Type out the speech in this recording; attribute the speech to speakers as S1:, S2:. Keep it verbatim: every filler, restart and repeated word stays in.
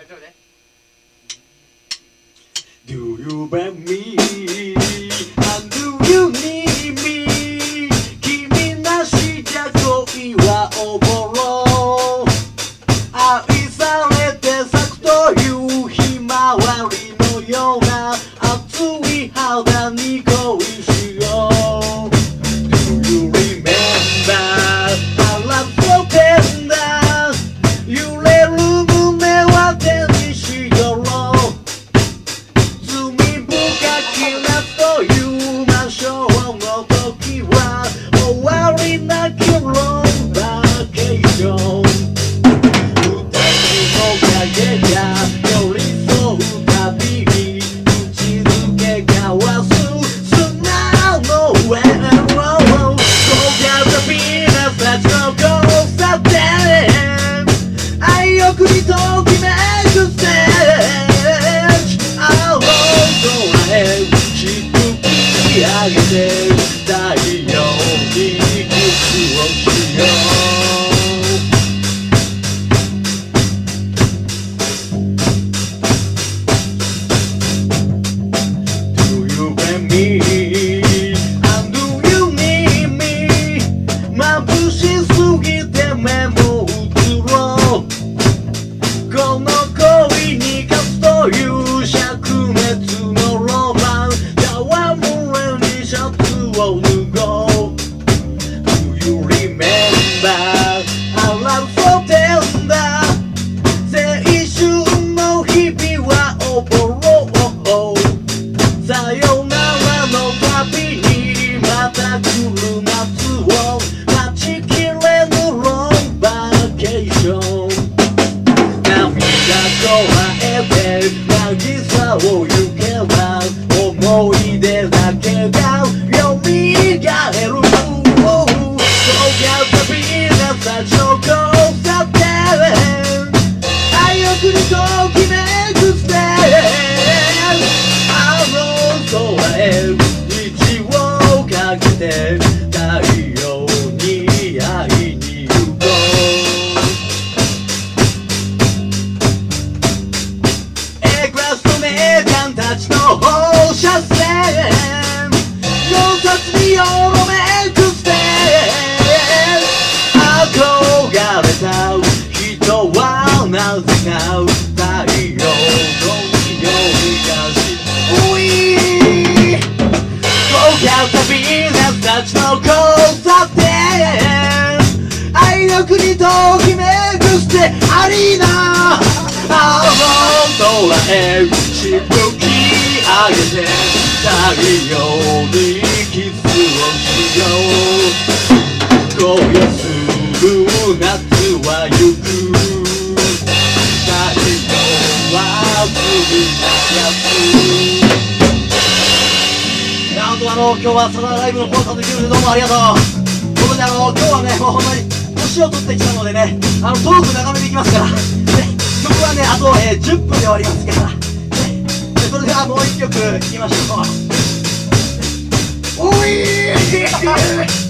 S1: ちょっとね。
S2: Do you want me? And do you need me? 君なしじゃ恋はおぼろ。愛されて咲くというひまわりのような熱い肌に恋しよう。 Do you remember? I love so tender. 揺れる胸は手にしよろう。罪深き夏という魔性の時は終わりなきロンバケーション。影が寄り添うたびに口づけ交わす砂の上を焦がったピーナッツたちの交差点。愛欲にときめくステージ。青空へ低く上げて太陽にキスをしよう。And do you need me? 眩しすぎて目も映ろう。この恋に勝つという灼熱のロマン。戯れにシャツを脱ごう。 Do you remember? I love so tender. 青春の日々はおぼろ。さよならの旅にまた来る夏を待ちきれぬロンバケーション。涙こらえて渚を行けば思い出だけがよみがえる。焦がったピーナッツたちの交差点。愛欲にときめくステージ。空へ道をかけて太陽に会いに行こう。 A クラスの名探たちの放射線。溶接によろめくステージ。憧れた人はなぜか太陽の匂いがし焦がったピーナッツたちの交差点。愛欲にときめくステアリーナ。青空へしぶき上げて太陽にキスをしよう。恋する夏は行く。太陽は過ぎなやつ。あの今日はサダーライブのコンサートできるのでどうもありがとう。ということであの今日はねもうほんまに年を取ってきたのでね、あのトーク長めでいきますから、ね、曲はねあと、えー、じゅっぷんで終わりますから、ね、でそれではもう一曲いきましょう。おいー